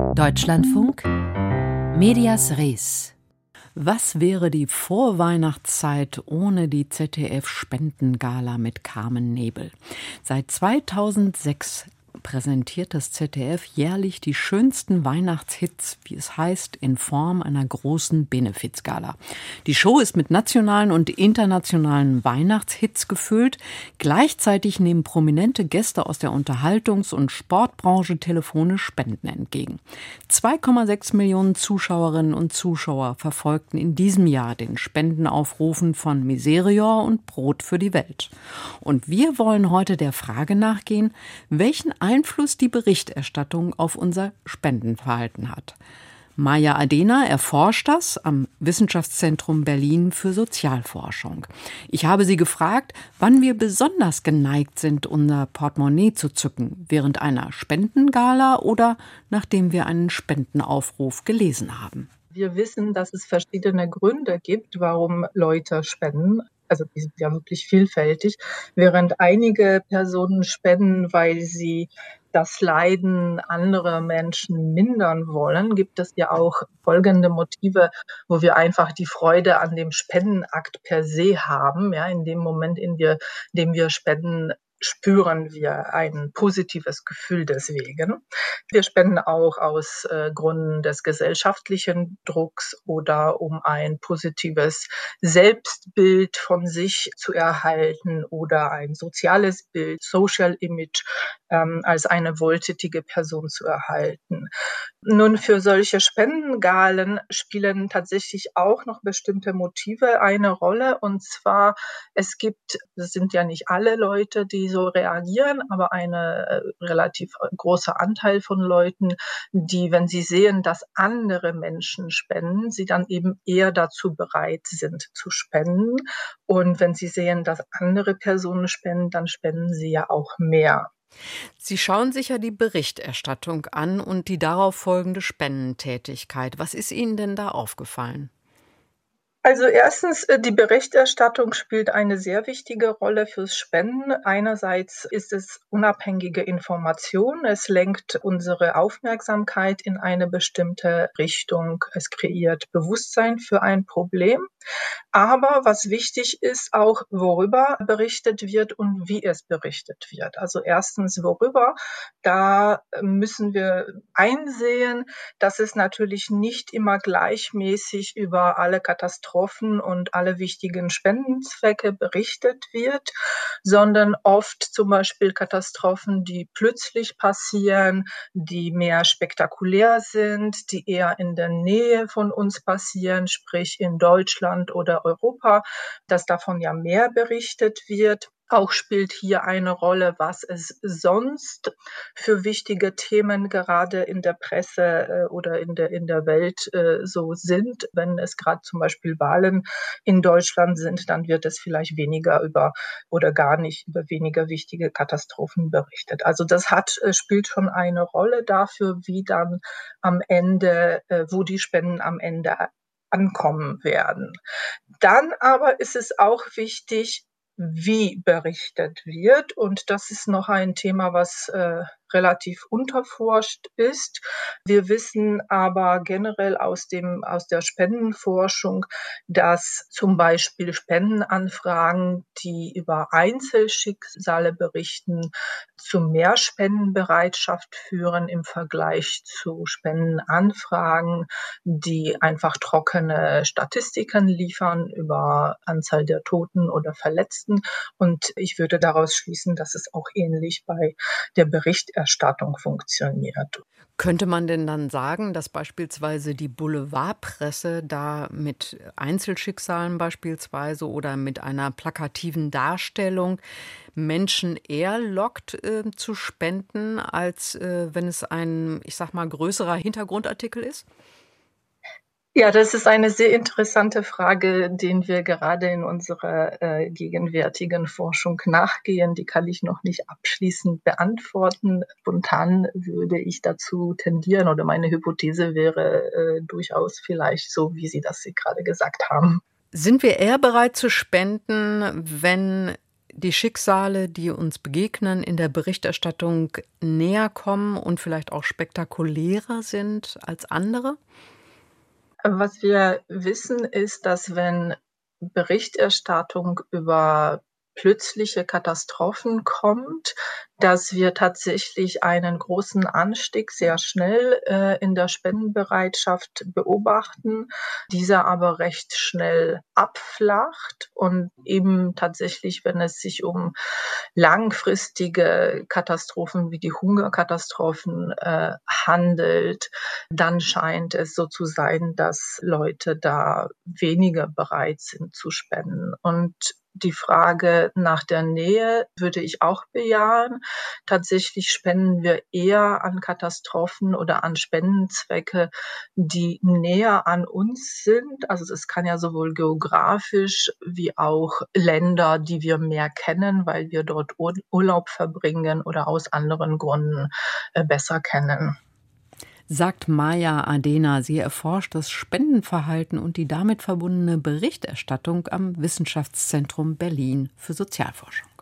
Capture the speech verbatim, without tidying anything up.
Deutschlandfunk Medias Res. Was wäre die Vorweihnachtszeit ohne die Z D F-Spendengala mit Carmen Nebel? Seit zweitausendsechs präsentiert das Z D F jährlich die schönsten Weihnachtshits, wie es heißt, in Form einer großen Benefizgala. Die Show ist mit nationalen und internationalen Weihnachtshits gefüllt. Gleichzeitig nehmen prominente Gäste aus der Unterhaltungs- und Sportbranche telefonisch Spenden entgegen. zwei Komma sechs Millionen Zuschauerinnen und Zuschauer verfolgten in diesem Jahr den Spendenaufrufen von Miserior und Brot für die Welt. Und wir wollen heute der Frage nachgehen, welchen Einfluss die Berichterstattung auf unser Spendenverhalten hat. Maja Adena erforscht das am Wissenschaftszentrum Berlin für Sozialforschung. Ich habe sie gefragt, wann wir besonders geneigt sind, unser Portemonnaie zu zücken, während einer Spendengala oder nachdem wir einen Spendenaufruf gelesen haben. Wir wissen, dass es verschiedene Gründe gibt, warum Leute spenden. Also die sind ja wirklich vielfältig. Während einige Personen spenden, weil sie das Leiden anderer Menschen mindern wollen, gibt es ja auch folgende Motive, wo wir einfach die Freude an dem Spendenakt per se haben. Ja, in dem Moment, in, wir, in dem wir spenden, spüren wir ein positives Gefühl deswegen. Wir spenden auch aus äh, Gründen des gesellschaftlichen Drucks oder um ein positives Selbstbild von sich zu erhalten oder ein soziales Bild, Social Image, ähm, als eine wohltätige Person zu erhalten. Nun, für solche Spendengalen spielen tatsächlich auch noch bestimmte Motive eine Rolle. Und zwar, es gibt, es sind ja nicht alle Leute, die so reagieren, aber ein äh, relativ großer Anteil von Leuten, die, wenn sie sehen, dass andere Menschen spenden, sie dann eben eher dazu bereit sind zu spenden. Und wenn sie sehen, dass andere Personen spenden, dann spenden sie ja auch mehr. Sie schauen sich ja die Berichterstattung an und die darauf folgende Spendentätigkeit. Was ist Ihnen denn da aufgefallen? Also erstens, die Berichterstattung spielt eine sehr wichtige Rolle fürs Spenden. Einerseits ist es unabhängige Information. Es lenkt unsere Aufmerksamkeit in eine bestimmte Richtung. Es kreiert Bewusstsein für ein Problem. Aber was wichtig ist, auch worüber berichtet wird und wie es berichtet wird. Also erstens, worüber, da müssen wir einsehen, dass es natürlich nicht immer gleichmäßig über alle Katastrophen und alle wichtigen Spendenzwecke berichtet wird, sondern oft zum Beispiel Katastrophen, die plötzlich passieren, die mehr spektakulär sind, die eher in der Nähe von uns passieren, sprich in Deutschland oder Europa, dass davon ja mehr berichtet wird. Auch spielt hier eine Rolle, was es sonst für wichtige Themen gerade in der Presse äh, oder in der, in der Welt äh, so sind. Wenn es gerade zum Beispiel Wahlen in Deutschland sind, dann wird es vielleicht weniger über oder gar nicht über weniger wichtige Katastrophen berichtet. Also das hat, äh, spielt schon eine Rolle dafür, wie dann am Ende, äh, wo die Spenden am Ende ankommen werden. Dann aber ist es auch wichtig, wie berichtet wird. Und das ist noch ein Thema, was äh, relativ unterforscht ist. Wir wissen aber generell aus dem, aus der Spendenforschung, dass zum Beispiel Spendenanfragen, die über Einzelschicksale berichten, zu mehr Spendenbereitschaft führen im Vergleich zu Spendenanfragen, die einfach trockene Statistiken liefern über Anzahl der Toten oder Verletzten. Und ich würde daraus schließen, dass es auch ähnlich bei der Berichterstattung funktioniert. Könnte man denn dann sagen, dass beispielsweise die Boulevardpresse da mit Einzelschicksalen beispielsweise oder mit einer plakativen Darstellung Menschen eher lockt äh, zu spenden, als äh, wenn es ein, ich sag mal, größerer Hintergrundartikel ist? Ja, das ist eine sehr interessante Frage, den wir gerade in unserer äh, gegenwärtigen Forschung nachgehen. Die kann ich noch nicht abschließend beantworten. Spontan würde ich dazu tendieren oder meine Hypothese wäre äh, durchaus vielleicht so, wie Sie das gerade gesagt haben. Sind wir eher bereit zu spenden, wenn die Schicksale, die uns begegnen, in der Berichterstattung näher kommen und vielleicht auch spektakulärer sind als andere? Was wir wissen, ist, dass wenn Berichterstattung über plötzliche Katastrophen kommt, dass wir tatsächlich einen großen Anstieg sehr schnell äh, in der Spendenbereitschaft beobachten, dieser aber recht schnell abflacht und eben tatsächlich, wenn es sich um langfristige Katastrophen wie die Hungerkatastrophen äh, handelt, dann scheint es so zu sein, dass Leute da weniger bereit sind zu spenden. Und die Frage nach der Nähe würde ich auch bejahen. Tatsächlich spenden wir eher an Katastrophen oder an Spendenzwecke, die näher an uns sind. Also es kann ja sowohl geografisch wie auch Länder, die wir mehr kennen, weil wir dort Urlaub verbringen oder aus anderen Gründen äh, besser kennen. Sagt Maya Adena. Sie erforscht das Spendenverhalten und die damit verbundene Berichterstattung am Wissenschaftszentrum Berlin für Sozialforschung.